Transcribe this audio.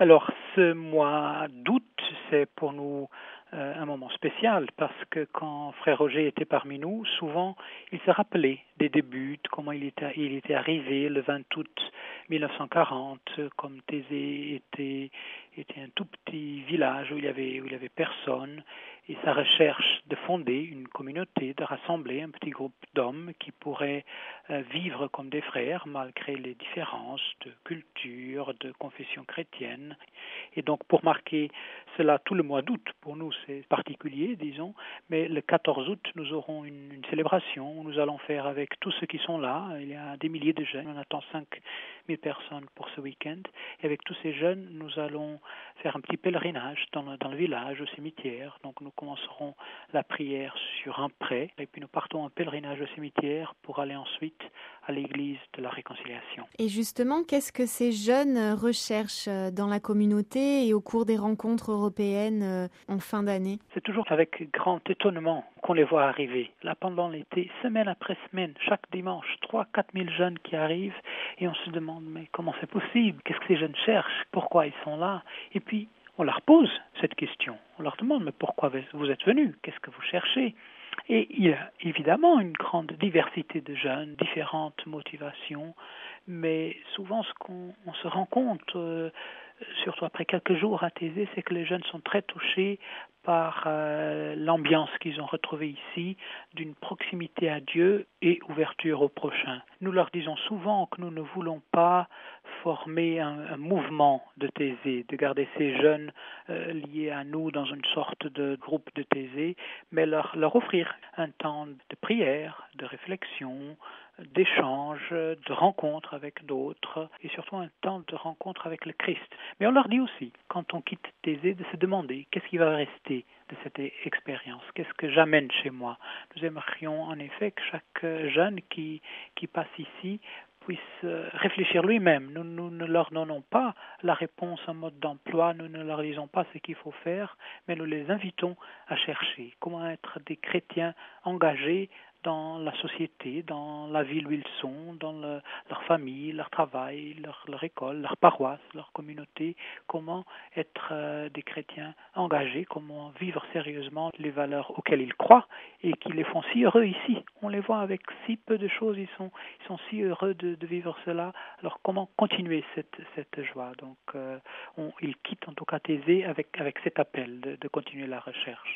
Alors, ce mois d'août, c'est pour nous un moment spécial parce que quand Frère Roger était parmi nous, souvent il se rappelait des débuts, de comment il était arrivé le 20 août 1940, comme Thésée était un tout petit village où il y avait personne, et sa recherche de fonder une communauté, de rassembler un petit groupe d'hommes qui pourraient vivre comme des frères malgré les différences de culture, de confession chrétienne. Et donc pour marquer cela tout le mois d'août, pour nous c'est particulier, disons, mais le 14 août nous aurons une célébration où nous allons faire avec tous ceux qui sont là. Il y a des milliers de jeunes, on attend 5000 personnes pour ce week-end, et avec tous ces jeunes nous allons faire un petit pèlerinage dans le village, au cimetière. Donc nous commencerons la prière sur un pré, et puis nous partons en pèlerinage au cimetière pour aller ensuite à l'église de la Réconciliation. Et justement, qu'est-ce que ces jeunes recherchent dans la communauté et au cours des rencontres européennes en fin d'année? C'est toujours avec grand étonnement qu'on les voit arriver. Là, pendant l'été, semaine après semaine, chaque dimanche, 3-4 000 jeunes qui arrivent, et on se demande, mais comment c'est possible? Qu'est-ce que ces jeunes cherchent? Pourquoi ils sont là? Et puis, on leur pose cette question. On leur demande, mais pourquoi vous êtes venus? Qu'est-ce que vous cherchez? Et il y a évidemment une grande diversité de jeunes, différentes motivations, mais souvent ce qu'on se rend compte, surtout après quelques jours à Thésée, c'est que les jeunes sont très touchés par l'ambiance qu'ils ont retrouvée ici, d'une proximité à Dieu et ouverture au prochain. Nous leur disons souvent que nous ne voulons pas former un mouvement de Thésée, de garder ces jeunes liés à nous dans une sorte de groupe de Thésée, mais leur offrir un temps de prière, de réflexion, d'échange, de rencontre avec d'autres et surtout un temps de rencontre avec le Christ. Mais on leur dit aussi, quand on quitte Thésée, de se demander qu'est-ce qui va rester de cette expérience, qu'est-ce que j'amène chez moi. Nous aimerions en effet que chaque jeune qui passe ici puisse réfléchir lui-même. Nous ne leur donnons pas la réponse en mode d'emploi, nous ne leur disons pas ce qu'il faut faire, mais nous les invitons à chercher comment être des chrétiens engagés dans la société, dans la ville où ils sont, dans leur famille, leur travail, leur école, leur paroisse, leur communauté, comment être des chrétiens engagés, comment vivre sérieusement les valeurs auxquelles ils croient et qui les font si heureux ici. On les voit avec si peu de choses, ils sont si heureux de vivre cela. Alors comment continuer cette joie? Donc ils quittent en tout cas Thésée avec cet appel de continuer la recherche.